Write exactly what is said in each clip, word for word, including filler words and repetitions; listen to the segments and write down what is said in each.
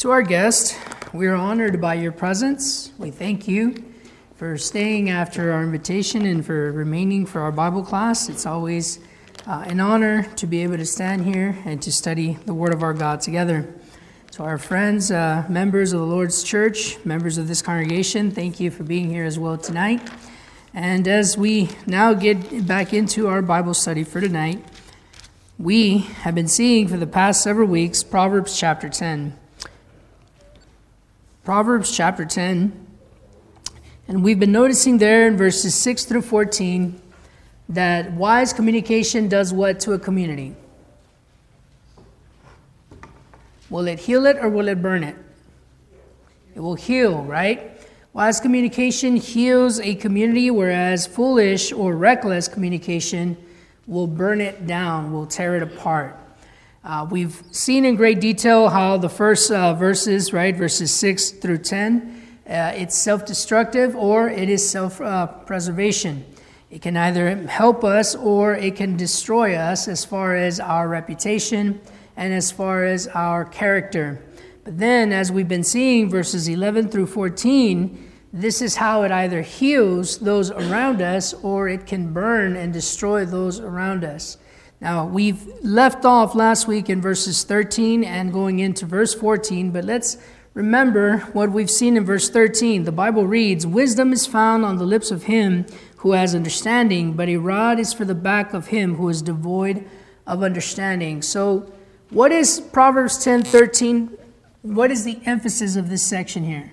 To our guest, we are honored by your presence. We thank you for staying after our invitation and for remaining for our Bible class. It's always uh, an honor to be able to stand here and to study the Word of our God together. To our friends, uh, members of the Lord's Church, members of this congregation, thank you for being here as well tonight. And as we now get back into our Bible study for tonight, we have been seeing for the past several weeks Proverbs chapter ten. Proverbs chapter ten, and we've been noticing there in verses six through fourteen that wise communication does what to a community? Will it heal it or will it burn it? It will heal, right? Wise communication heals a community, whereas foolish or reckless communication will burn it down, will tear it apart. Uh, we've seen in great detail how the first uh, verses, right, verses six through ten, uh, it's self-destructive or it is self-preservation. Uh, it can either help us or it can destroy us as far as our reputation and as far as our character. But then, as we've been seeing, verses eleven through fourteen, this is how it either heals those around us or it can burn and destroy those around us. Now, we've left off last week in verses thirteen and going into verse fourteen, but let's remember what we've seen in verse thirteen. The Bible reads, "Wisdom is found on the lips of him who has understanding, but a rod is for the back of him who is devoid of understanding." So, what is Proverbs ten thirteen? What is the emphasis of this section here?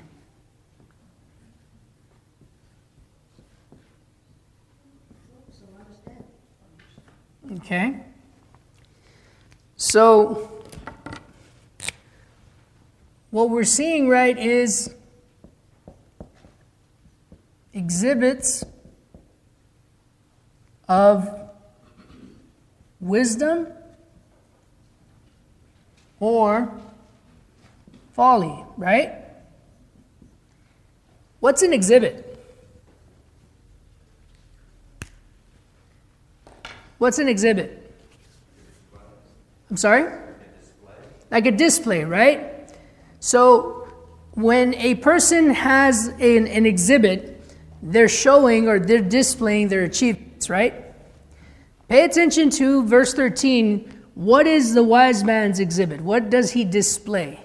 Okay. So, what we're seeing, right, is exhibits of wisdom or folly, right? What's an exhibit? What's an exhibit? I'm sorry? Like a display, right? So when a person has an, an exhibit, they're showing or they're displaying their achievements, right? Pay attention to verse thirteen. What is the wise man's exhibit? What does he display?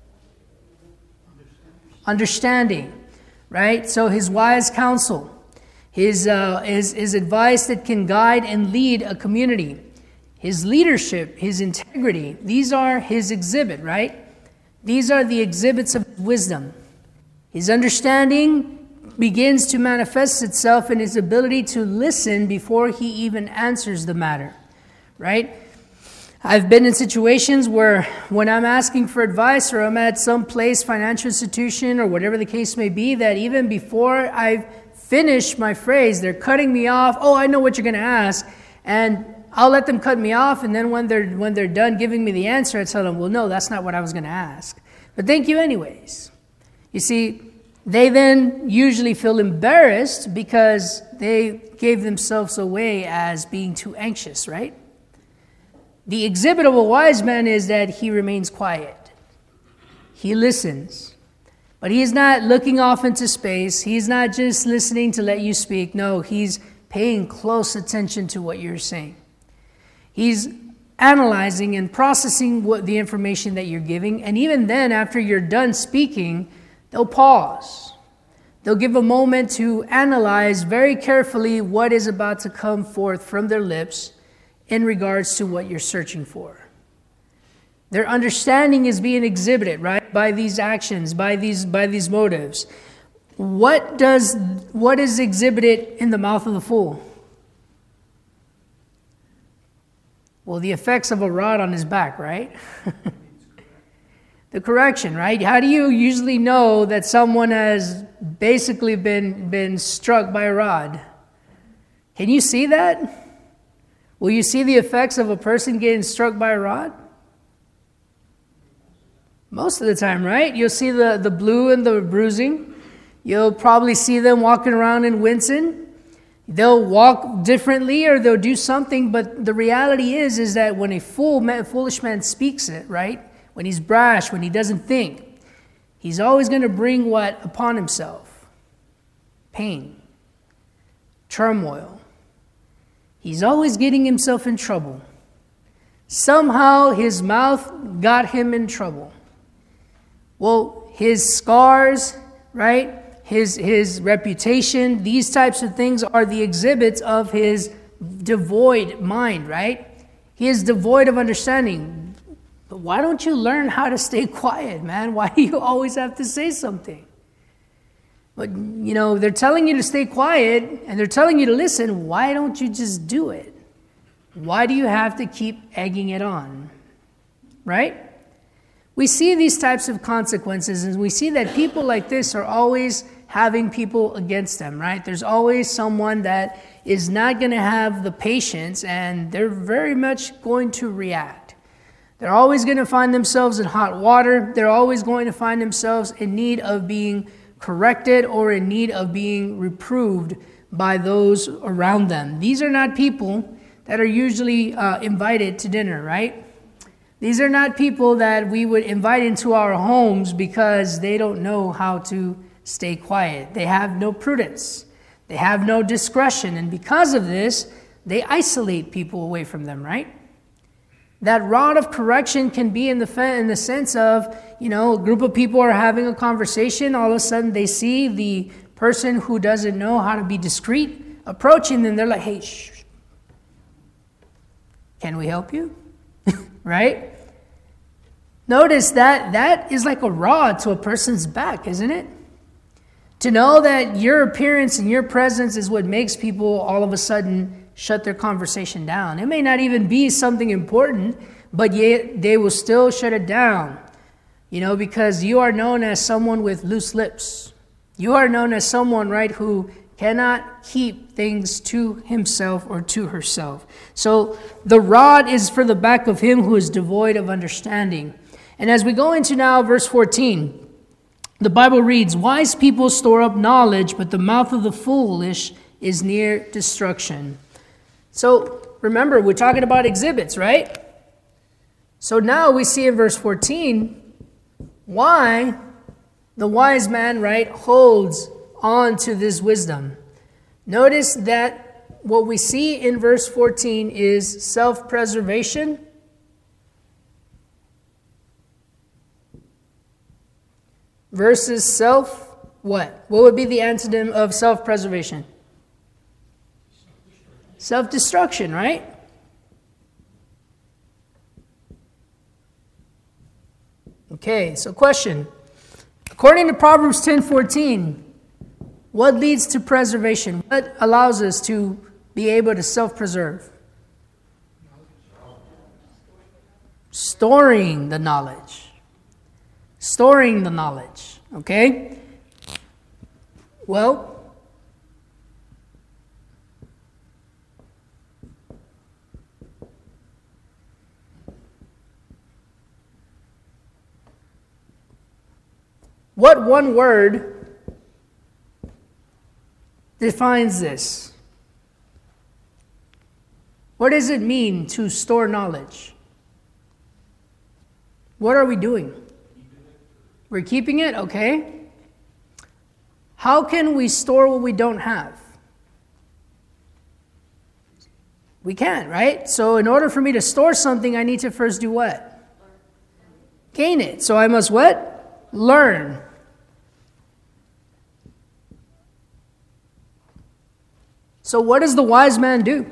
Understanding, right? So his wise counsel. His, uh, his, his advice that can guide and lead a community. His leadership, his integrity, these are his exhibit, right? These are the exhibits of wisdom. His understanding begins to manifest itself in his ability to listen before he even answers the matter, right? I've been in situations where when I'm asking for advice or I'm at some place, financial institution or whatever the case may be, that even before I've finish my phrase, they're cutting me off. Oh, I know what you're going to ask. And I'll let them cut me off. And then when they're when they're done giving me the answer, I tell them, well, no, that's not what I was going to ask. But thank you anyways. You see, they then usually feel embarrassed because they gave themselves away as being too anxious, right? The exhibit of a wise man is that he remains quiet. He listens. But he's not looking off into space. He's not just listening to let you speak. No, he's paying close attention to what you're saying. He's analyzing and processing what the information that you're giving. And even then, after you're done speaking, they'll pause. They'll give a moment to analyze very carefully what is about to come forth from their lips in regards to what you're searching for. Their understanding is being exhibited, right, by these actions, by these by these motives. What does what is exhibited in the mouth of the fool? Well, the effects of a rod on his back, right? The correction, right? How do you usually know that someone has basically been been struck by a rod? Can you see that? Will you see the effects of a person getting struck by a rod? Most of the time, right? You'll see the, the blue and the bruising. You'll probably see them walking around and wincing. They'll walk differently or they'll do something, but the reality is, is that when a fool, foolish man speaks it, right? When he's brash, when he doesn't think, he's always going to bring what upon himself? Pain, turmoil. He's always getting himself in trouble. Somehow his mouth got him in trouble. Well, his scars, right? His, his reputation, these types of things are the exhibits of his devoid mind, right? He is devoid of understanding. But why don't you learn how to stay quiet, man? Why do you always have to say something? But, you know, they're telling you to stay quiet and they're telling you to listen. Why don't you just do it? Why do you have to keep egging it on? Right? We see these types of consequences, and we see that people like this are always having people against them, right? There's always someone that is not going to have the patience, and they're very much going to react. They're always going to find themselves in hot water. They're always going to find themselves in need of being corrected or in need of being reproved by those around them. These are not people that are usually uh, invited to dinner, right? These are not people that we would invite into our homes because they don't know how to stay quiet. They have no prudence. They have no discretion. And because of this, they isolate people away from them, right? That rod of correction can be in the fe- in the sense of, you know, a group of people are having a conversation. All of a sudden they see the person who doesn't know how to be discreet approaching them. They're like, hey, shh. Can we help you? Right? Notice that that is like a rod to a person's back, isn't it? To know that your appearance and your presence is what makes people all of a sudden shut their conversation down. It may not even be something important, but yet they will still shut it down. You know, because you are known as someone with loose lips. You are known as someone, right, who cannot keep things to himself or to herself. So the rod is for the back of him who is devoid of understanding. And as we go into now verse fourteen, the Bible reads, wise people store up knowledge, but the mouth of the foolish is near destruction. So remember, we're talking about exhibits, right? So now we see in verse fourteen why the wise man, right, holds on to this wisdom. Notice that what we see in verse fourteen is self-preservation versus self what? What would be the antonym of self-preservation? Self-destruction, right? Okay, so question. According to Proverbs ten fourteen, what leads to preservation? What allows us to be able to self-preserve? Storing the knowledge. Storing the knowledge. Okay? Well, what one word defines this? What does it mean to store knowledge? What are we doing? We're keeping it, okay? How can we store what we don't have? We can't, right? So in order for me to store something, I need to first do what? Gain it. So I must what? Learn. So what does the wise man do?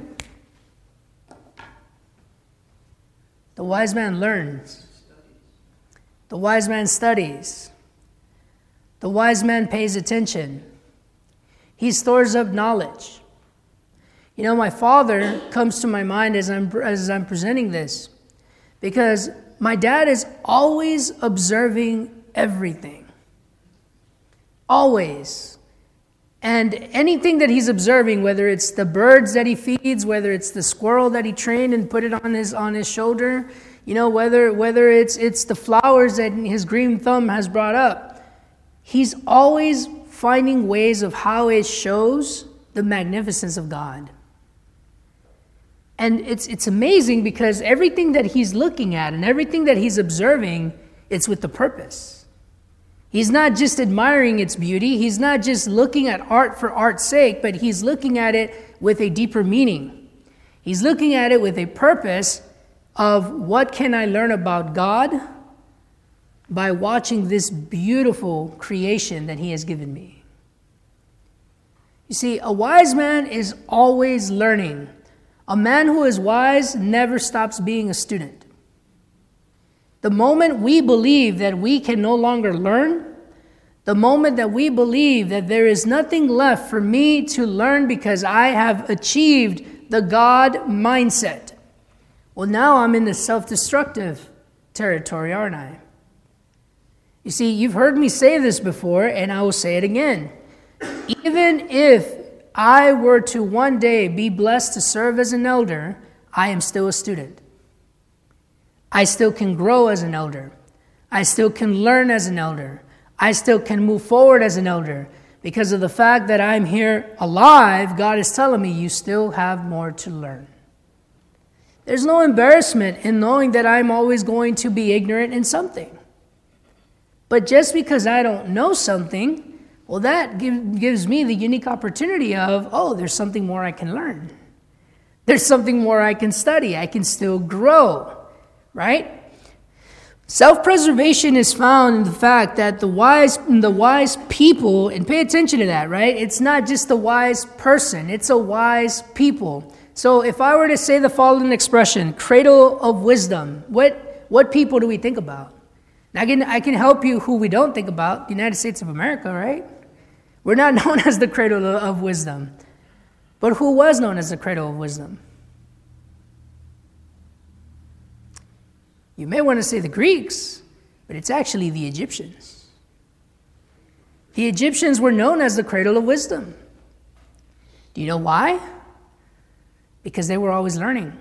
The wise man learns. The wise man studies. The wise man pays attention. He stores up knowledge. You know, my father comes to my mind as I'm as I'm presenting this, because my dad is always observing everything. Always. And anything that he's observing, whether it's the birds that he feeds, whether it's the squirrel that he trained and put it on his on his shoulder, you know, whether whether it's it's the flowers that his green thumb has brought up, he's always finding ways of how it shows the magnificence of God. And it's it's amazing because everything that he's looking at and everything that he's observing, it's with the purpose. He's not just admiring its beauty. He's not just looking at art for art's sake, but he's looking at it with a deeper meaning. He's looking at it with a purpose of what can I learn about God by watching this beautiful creation that he has given me. You see, a wise man is always learning. A man who is wise never stops being a student. The moment we believe that we can no longer learn, the moment that we believe that there is nothing left for me to learn because I have achieved the God mindset, well, now I'm in the self-destructive territory, aren't I? You see, you've heard me say this before, and I will say it again. Even if I were to one day be blessed to serve as an elder, I am still a student. I still can grow as an elder. I still can learn as an elder. I still can move forward as an elder. Because of the fact that I'm here alive, God is telling me you still have more to learn. There's no embarrassment in knowing that I'm always going to be ignorant in something. But just because I don't know something, well, that give, gives me the unique opportunity of, oh, there's something more I can learn. There's something more I can study. I can still grow, right? Self-preservation is found in the fact that the wise, the wise people, and pay attention to that, right? It's not just a wise person. It's a wise people. So if I were to say the following expression, cradle of wisdom, what, what people do we think about? I can, I can help you who we don't think about, the United States of America, right? We're not known as the cradle of wisdom. But who was known as the cradle of wisdom? You may want to say the Greeks, but it's actually the Egyptians. The Egyptians were known as the cradle of wisdom. Do you know why? Because they were always learning.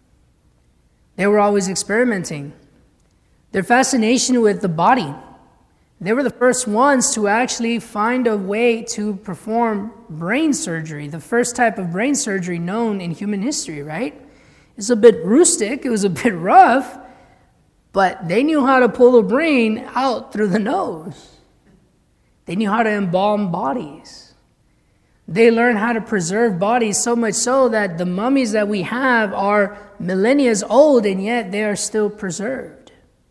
They were always experimenting. Their fascination with the body. They were the first ones to actually find a way to perform brain surgery, the first type of brain surgery known in human history, right? It's a bit rustic, it was a bit rough, but they knew how to pull the brain out through the nose. They knew how to embalm bodies. They learned how to preserve bodies so much so that the mummies that we have are millennia old and yet they are still preserved.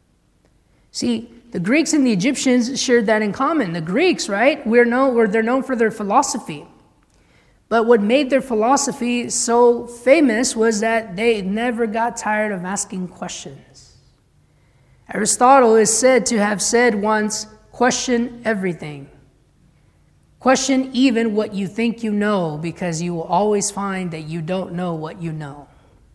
See, the Greeks and the Egyptians shared that in common. The Greeks, right, we're known, we're, they're known for their philosophy. But what made their philosophy so famous was that they never got tired of asking questions. Aristotle is said to have said once, question everything. Question even what you think you know, because you will always find that you don't know what you know.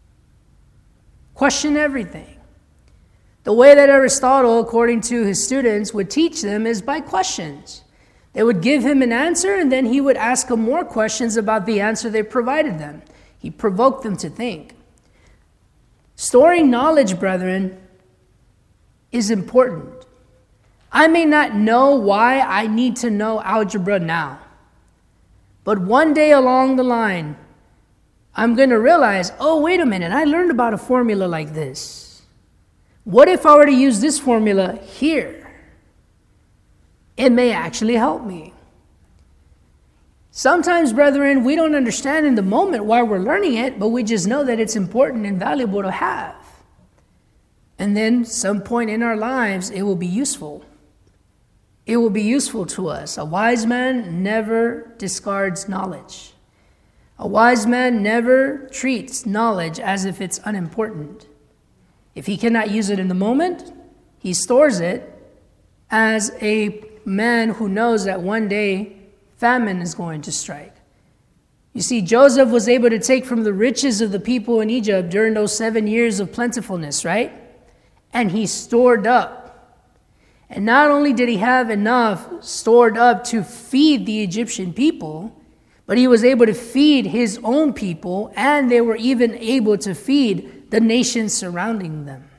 Question everything. The way that Aristotle, according to his students, would teach them is by questions. They would give him an answer, and then he would ask them more questions about the answer they provided them. He provoked them to think. Storing knowledge, brethren, is important. I may not know why I need to know algebra now, but one day along the line, I'm going to realize, oh, wait a minute, I learned about a formula like this. What if I were to use this formula here? It may actually help me. Sometimes, brethren, we don't understand in the moment why we're learning it, but we just know that it's important and valuable to have. And then some point in our lives, it will be useful. It will be useful to us. A wise man never discards knowledge. A wise man never treats knowledge as if it's unimportant. If he cannot use it in the moment, he stores it as a man who knows that one day famine is going to strike. You see, Joseph was able to take from the riches of the people in Egypt during those seven years of plentifulness, right? And he stored up. And not only did he have enough stored up to feed the Egyptian people, but he was able to feed his own people, and they were even able to feed the nations surrounding them.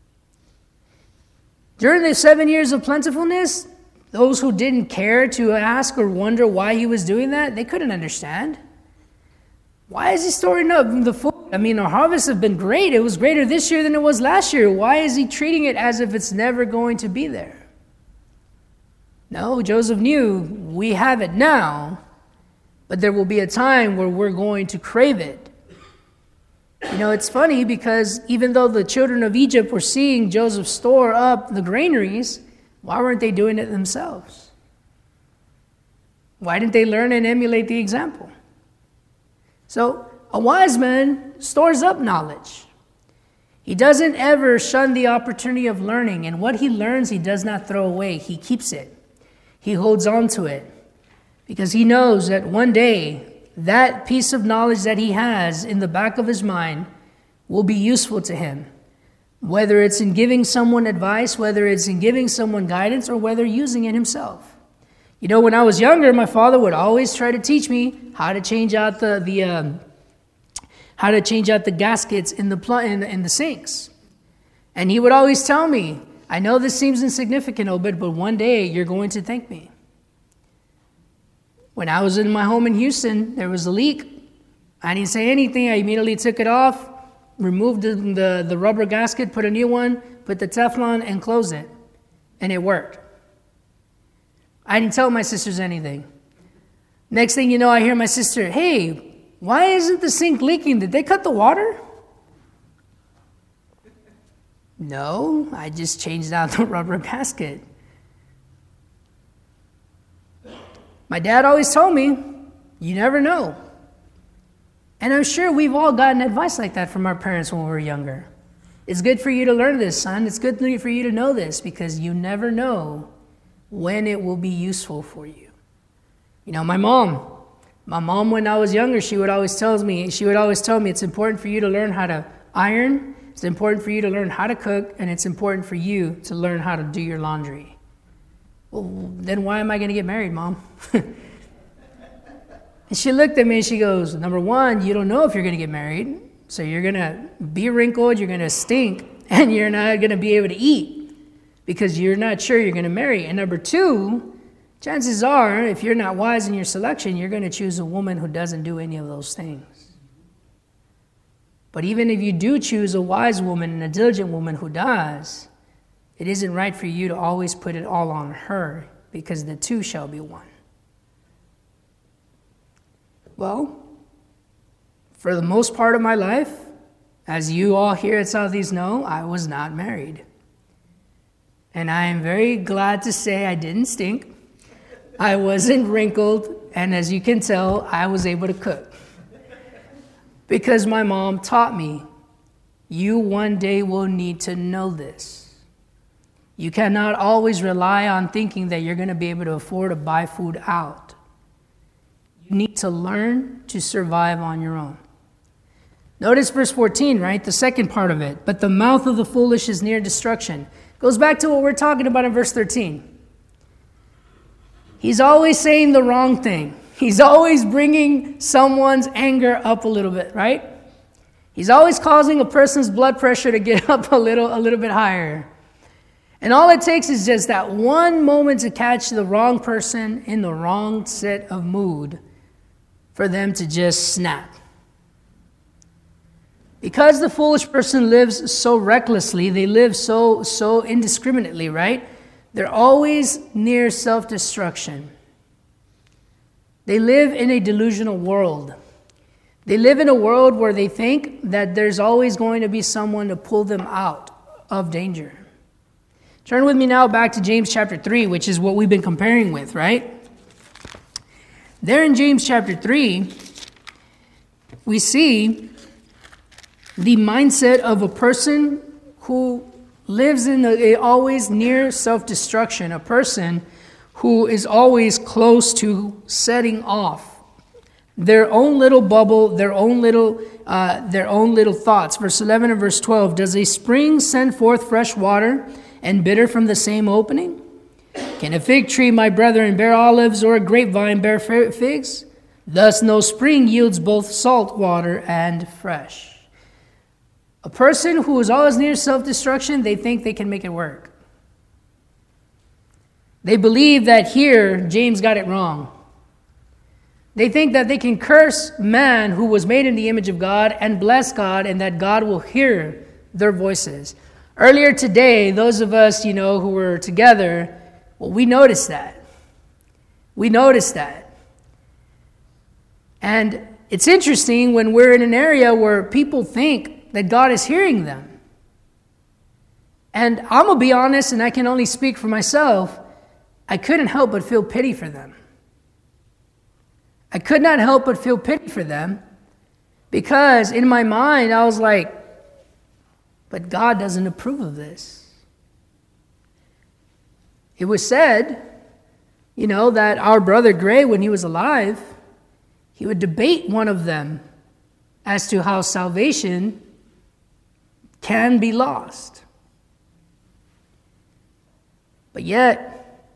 During the seven years of plentifulness, those who didn't care to ask or wonder why he was doing that, they couldn't understand. Why is he storing up the food? I mean, our harvests have been great. It was greater this year than it was last year. Why is he treating it as if it's never going to be there? No, Joseph knew we have it now, but there will be a time where we're going to crave it. You know, it's funny because even though the children of Egypt were seeing Joseph store up the granaries, why weren't they doing it themselves? Why didn't they learn and emulate the example? So a wise man stores up knowledge. He doesn't ever shun the opportunity of learning, and what he learns he does not throw away. He keeps it. He holds on to it because he knows that one day that piece of knowledge that he has in the back of his mind will be useful to him, whether it's in giving someone advice, whether it's in giving someone guidance, or whether using it himself. You know, when I was younger, my father would always try to teach me how to change out the the um, how to change out the gaskets in the pl- in, in the sinks, and he would always tell me, "I know this seems insignificant, Obed, but one day you're going to thank me." When I was in my home in Houston, there was a leak. I didn't say anything. I immediately took it off, removed the, the, the rubber gasket, put a new one, put the Teflon, and closed it. And it worked. I didn't tell my sisters anything. Next thing you know, I hear my sister, "Hey, why isn't the sink leaking? Did they cut the water?" No, I just changed out the rubber gasket. My dad always told me, you never know. And I'm sure we've all gotten advice like that from our parents when we were younger. It's good for you to learn this, son. It's good for you to know this because you never know when it will be useful for you. You know, my mom, my mom when I was younger, she would always tell me, she would always tell me it's important for you to learn how to iron, it's important for you to learn how to cook, and it's important for you to learn how to do your laundry. Well, then why am I going to get married, Mom? And she looked at me and she goes, number one, you don't know if you're going to get married. So you're going to be wrinkled, you're going to stink, and you're not going to be able to eat because you're not sure you're going to marry. And number two, chances are, if you're not wise in your selection, you're going to choose a woman who doesn't do any of those things. But even if you do choose a wise woman and a diligent woman who does, it isn't right for you to always put it all on her because the two shall be one. Well, for the most part of my life, as you all here at Southeast know, I was not married. And I am very glad to say I didn't stink. I wasn't wrinkled, and as you can tell, I was able to cook. Because my mom taught me, you one day will need to know this. You cannot always rely on thinking that you're going to be able to afford to buy food out. You need to learn to survive on your own. Notice verse fourteen, right? The second part of it. But the mouth of the foolish is near destruction. Goes back to what we're talking about in verse thirteen. He's always saying the wrong thing. He's always bringing someone's anger up a little bit, right? He's always causing a person's blood pressure to get up a little, a little bit higher. And all it takes is just that one moment to catch the wrong person in the wrong set of mood for them to just snap. Because the foolish person lives so recklessly, they live so, so indiscriminately, right? They're always near self-destruction. They live in a delusional world. They live in a world where they think that there's always going to be someone to pull them out of danger. Turn with me now back to James chapter three, which is what we've been comparing with, right? There in James chapter three, we see the mindset of a person who lives in a, a always near self-destruction, a person who is always close to setting off their own little bubble, their own little, uh, their own little thoughts. Verse eleven and verse twelve, does a spring send forth fresh water and bitter from the same opening? Can a fig tree, my brethren, bear olives, or a grapevine bear figs? Thus no spring yields both salt water and fresh. A person who is always near self-destruction, they think they can make it work. They believe that here, James got it wrong. They think that they can curse man who was made in the image of God and bless God, and that God will hear their voices. Earlier today, those of us, you know, who were together, well, we noticed that. We notice that. And it's interesting when we're in an area where people think that God is hearing them. And I'm going to be honest, and I can only speak for myself, I couldn't help but feel pity for them. I could not help but feel pity for them because in my mind I was like, but God doesn't approve of this. It was said, you know, that our brother Gray, when he was alive, he would debate one of them as to how salvation can be lost. But yet,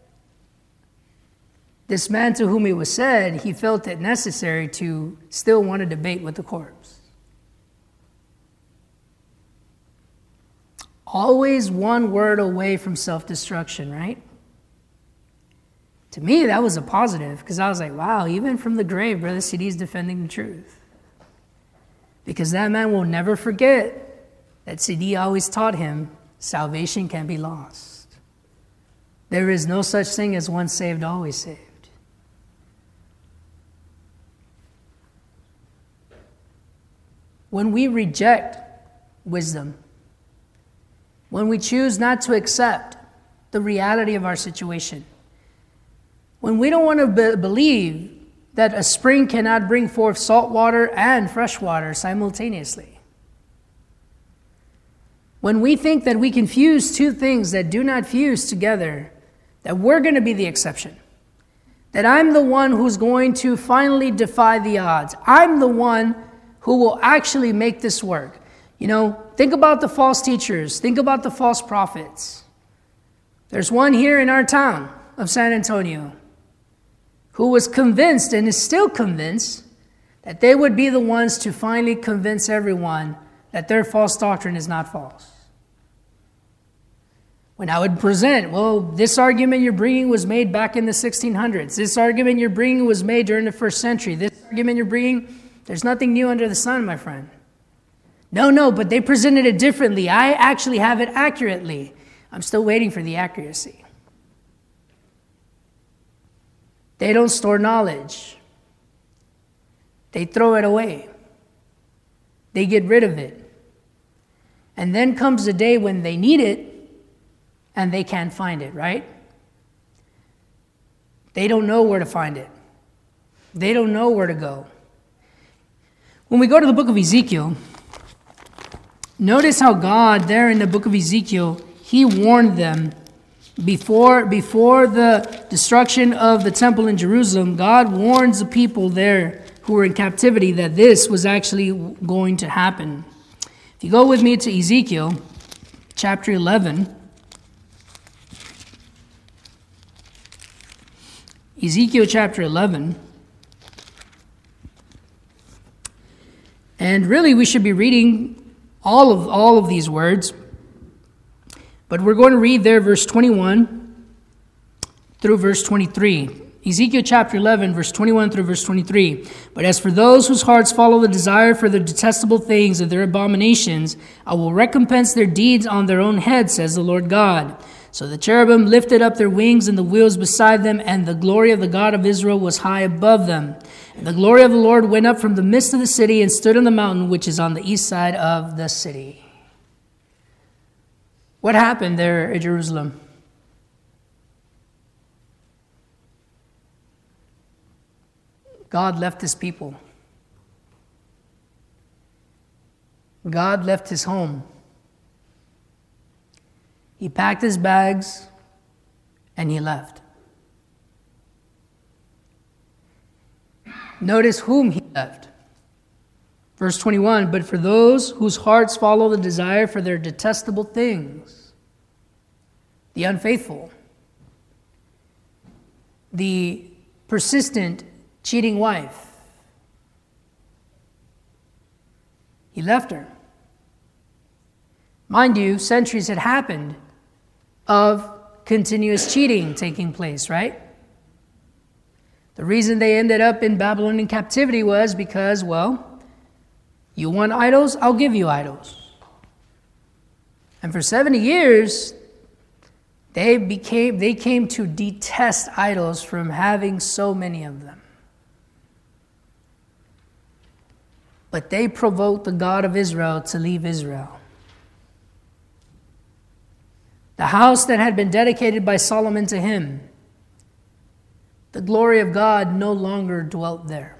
this man to whom it was said, he felt it necessary to still want to debate with the corpse. Always one word away from self-destruction, right? To me, that was a positive, because I was like, wow, even from the grave, Brother C D is defending the truth. Because that man will never forget that C D always taught him salvation can be lost. There is no such thing as once saved, always saved. When we reject wisdom, when we choose not to accept the reality of our situation, when we don't want to be- believe that a spring cannot bring forth salt water and fresh water simultaneously, when we think that we can fuse two things that do not fuse together, that we're going to be the exception, that I'm the one who's going to finally defy the odds, I'm the one who will actually make this work. You know, think about the false teachers. Think about the false prophets. There's one here in our town of San Antonio who was convinced and is still convinced that they would be the ones to finally convince everyone that their false doctrine is not false. When I would present, well, this argument you're bringing was made back in the sixteen hundreds. This argument you're bringing was made during the first century. This argument you're bringing, there's nothing new under the sun, my friend. No, no, but they presented it differently. I actually have it accurately. I'm still waiting for the accuracy. They don't store knowledge. They throw it away. They get rid of it. And then comes the day when they need it and they can't find it, right? They don't know where to find it. They don't know where to go. When we go to the book of Ezekiel, notice how God, there in the book of Ezekiel, he warned them before, before the destruction of the temple in Jerusalem. God warns the people there who were in captivity that this was actually going to happen. If you go with me to Ezekiel chapter eleven, Ezekiel chapter eleven, and really we should be reading all of all of these words, but we're going to read there verse twenty-one through verse twenty-three. Ezekiel chapter eleven, verse twenty-one through verse twenty-three. But as for those whose hearts follow the desire for their detestable things and their abominations, I will recompense their deeds on their own head, says the Lord God. So the cherubim lifted up their wings and the wheels beside them, and the glory of the God of Israel was high above them. And the glory of the Lord went up from the midst of the city and stood on the mountain which is on the east side of the city. What happened there at Jerusalem? God left his people. God left his home. He packed his bags and he left. Notice whom he left. Verse twenty-one, but for those whose hearts follow the desire for their detestable things, the unfaithful, the persistent cheating wife, he left her. Mind you, centuries had happened of continuous cheating taking place, right? The reason they ended up in Babylonian captivity was because, well, you want idols? I'll give you idols. And for seventy years, They became they came to detest idols from having so many of them. But they provoked the God of Israel to leave Israel. The house that had been dedicated by Solomon to him, the glory of God no longer dwelt there.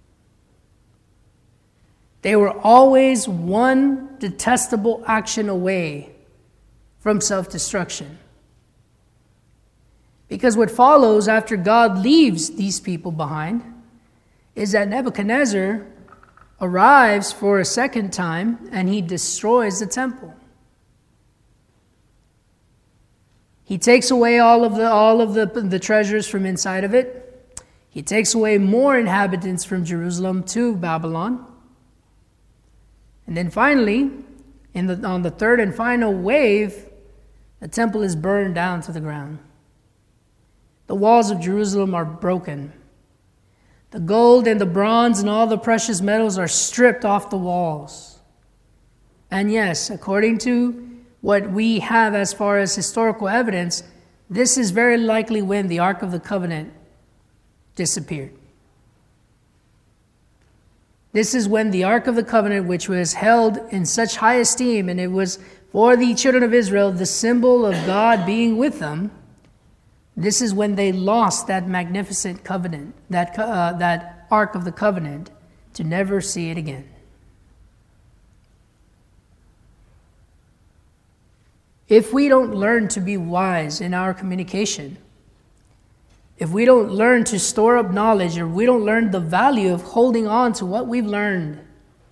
They were always one detestable action away from self-destruction. Because what follows after God leaves these people behind is that Nebuchadnezzar arrives for a second time and he destroys the temple. He takes away all of the all of the, the treasures from inside of it. He takes away more inhabitants from Jerusalem to Babylon. And then finally, in the, on the third and final wave, the temple is burned down to the ground. The walls of Jerusalem are broken. The gold and the bronze and all the precious metals are stripped off the walls. And yes, according to what we have as far as historical evidence, this is very likely when the Ark of the Covenant disappeared. This is when the Ark of the Covenant, which was held in such high esteem, and it was for the children of Israel the symbol of God being with them, this is when they lost that magnificent covenant, that, uh, that Ark of the Covenant, to never see it again. If we don't learn to be wise in our communication, if we don't learn to store up knowledge, or we don't learn the value of holding on to what we've learned,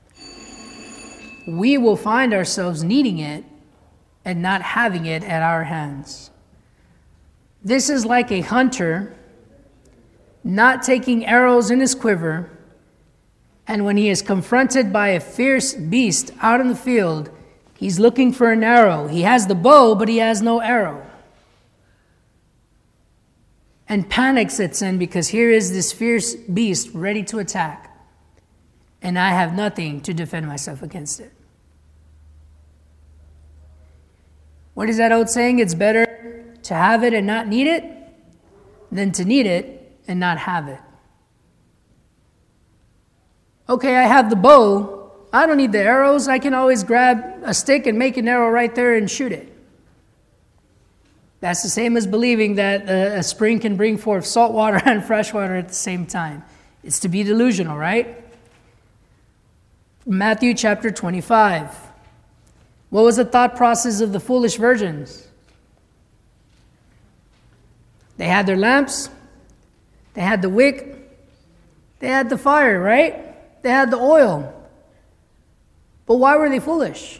we will find ourselves needing it and not having it at our hands. This is like a hunter not taking arrows in his quiver, and when he is confronted by a fierce beast out in the field, he's looking for an arrow. He has the bow, but he has no arrow. And panic sets in because here is this fierce beast ready to attack, and I have nothing to defend myself against it. What is that old saying? It's better to have it and not need it than to need it and not have it. Okay, I have the bow. I don't need the arrows. I can always grab a stick and make an arrow right there and shoot it. That's the same as believing that a spring can bring forth salt water and fresh water at the same time. It's to be delusional, right? Matthew chapter twenty-five. What was the thought process of the foolish virgins? They had their lamps, they had the wick, they had the fire, right? They had the oil. But why were they foolish?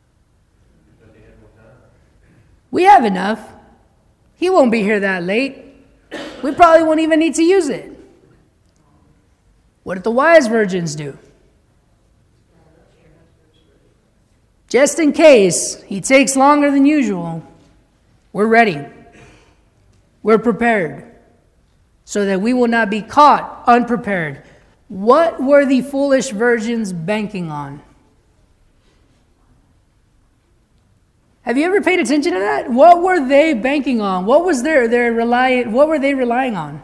We have enough. He won't be here that late. We probably won't even need to use it. What did the wise virgins do? Just in case he takes longer than usual, we're ready. We're prepared so that we will not be caught unprepared. What were the foolish virgins banking on? Have you ever paid attention to that? What were they banking on? What was their, their relying, what were they relying on?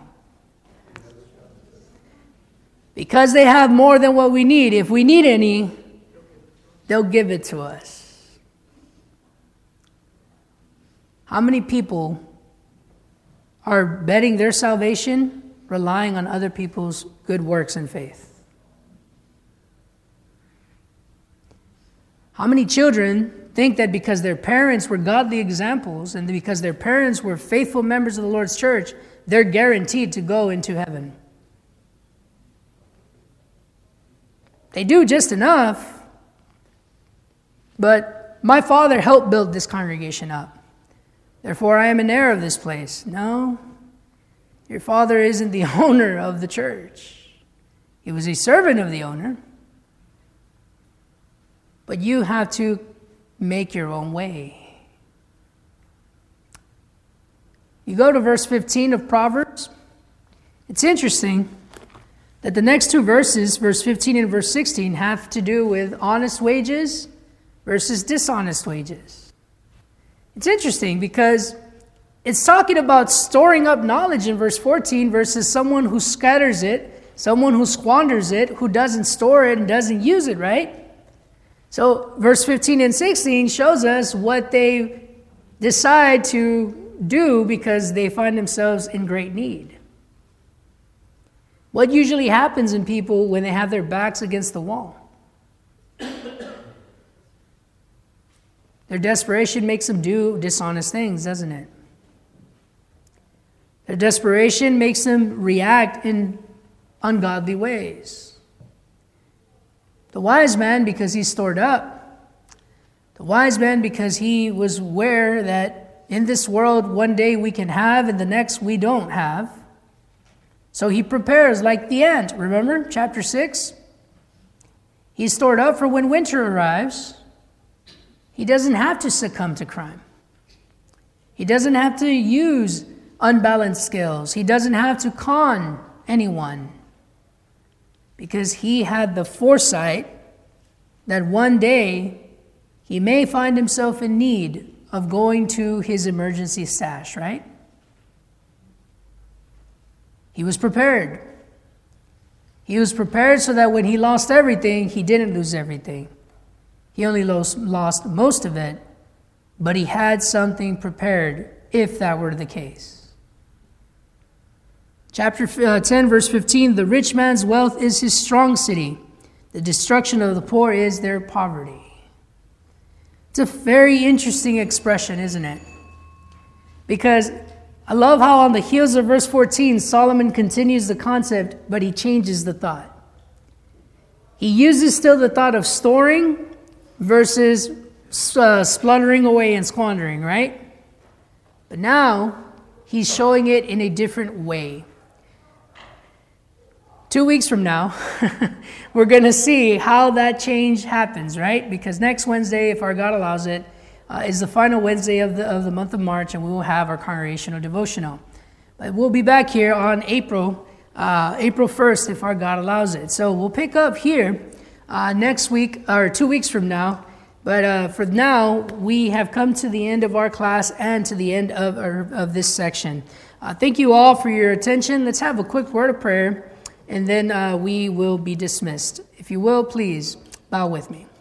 Because they have more than what we need. If we need any, they'll give it to us. How many people are betting their salvation relying on other people's good works and faith? How many children think that because their parents were godly examples and because their parents were faithful members of the Lord's church, they're guaranteed to go into heaven? They do just enough. But my father helped build this congregation up. Therefore, I am an heir of this place. No, your father isn't the owner of the church. He was a servant of the owner. But you have to make your own way. You go to verse fifteen of Proverbs. It's interesting that the next two verses, verse fifteen and verse sixteen, have to do with honest wages versus dishonest wages. It's interesting because It's talking about storing up knowledge in verse fourteen versus someone who scatters it, someone who squanders it, who doesn't store it and doesn't use it, right? So verse fifteen and sixteen shows us what they decide to do because they find themselves in great need. What usually happens in people when they have their backs against the wall? Their desperation makes them do dishonest things, doesn't it? Their desperation makes them react in ungodly ways. The wise man, because he stored up. The wise man, because he was aware that in this world, one day we can have and the next we don't have. So he prepares like the ant. Remember, chapter six? He's stored up for when winter arrives. He doesn't have to succumb to crime. He doesn't have to use unbalanced skills. He doesn't have to con anyone because he had the foresight that one day he may find himself in need of going to his emergency stash, right? He was prepared. He was prepared so that when he lost everything, he didn't lose everything. He only lost, lost most of it, but he had something prepared if that were the case. Chapter ten, verse fifteen, the rich man's wealth is his strong city. The destruction of the poor is their poverty. It's a very interesting expression, isn't it? Because I love how on the heels of verse fourteen, Solomon continues the concept, but he changes the thought. He uses still the thought of storing versus uh, splundering away and squandering, right? But now he's showing it in a different way. Two weeks from now, we're going to see how that change happens, right? Because next Wednesday, if our God allows it, uh, is the final Wednesday of the of the month of March, and we will have our congregational devotional. But we'll be back here on April uh, April first, if our God allows it. So we'll pick up here uh, next week, or two weeks from now. But uh, for now, we have come to the end of our class and to the end of our, of this section. Uh, thank you all for your attention. Let's have a quick word of prayer, and then uh, we will be dismissed. If you will, please bow with me.